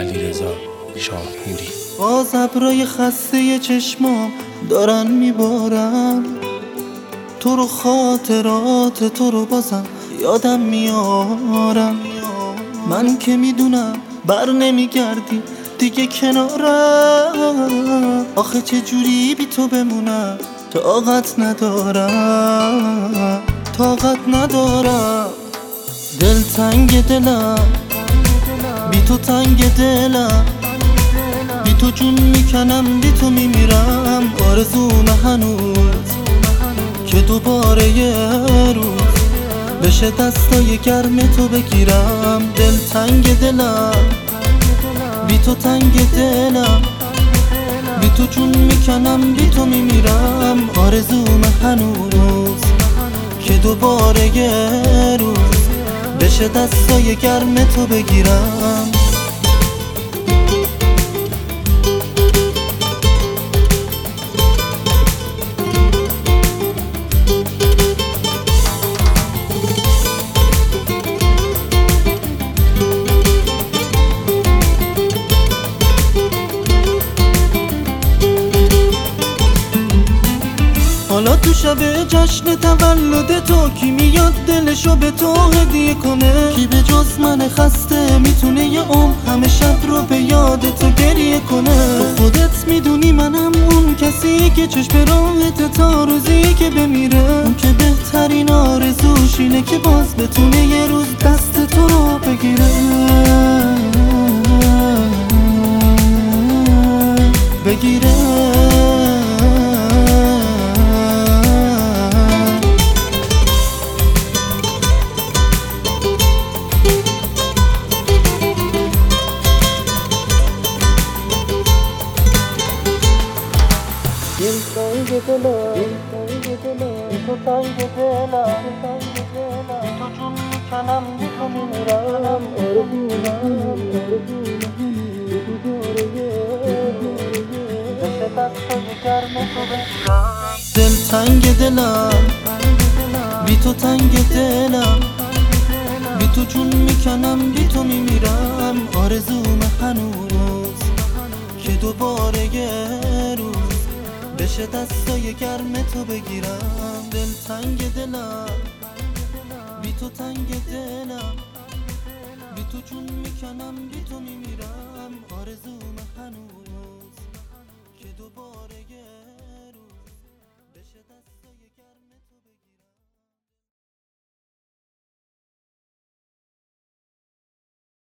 علیرضا شاهپوری. باز ابرای خسته چشمام دارن میبارن تو رو، خاطرات تو رو بازم یادم میارم. من که میدونم بر نمیگردی دیگه کنارم، آخه چه جوری بی تو بمونم، طاقت ندارم، طاقت ندارم. دل تنگ دلم، بی تو تنگ دلم، بی تو جون میکنم، بی تو میمیرم. آرزوم هنوز که دوباره یه روز بشه دستای گرم تو بگیرم. دل تنگ دلم، بی تو تنگ دلم، بی تو جون میکنم، بی تو میمیرم. آرزوم هنوز که دوباره یه روز بشه دستای گرم تو بگیرم. حالا تو شب جشن تولد تو کی میاد دلشو به تو هدیه کنه؟ کی به جز من خسته میتونه یه عمر همه شب رو به یاد تو گریه کنه؟ تو خودت میدونی منم اون کسی که چشم راهت تا روزی که بمیره، اون که بهترین آرزوش اینه که باز بتونه یه روز دست تو رو بگیره. بگیره. دل تنگ دلم، بی تو تنگ دلم، بی تو جون میکنم، بی تو میمیرم. آرزومم بشه دستای گرم تو بگیرم. دل تنگ دلم، بی تو تنگ دلم، بی تو جون میکنم، بی تو میمیرم. آرزوم هنوز که دوباره یه روز بشه دستای گرم تو بگیرم. دل تنگ دلم، بی تو تنگ دلم، بی تو جون میکنم، بی تو میمیرم. آرزوم هنوز که دوباره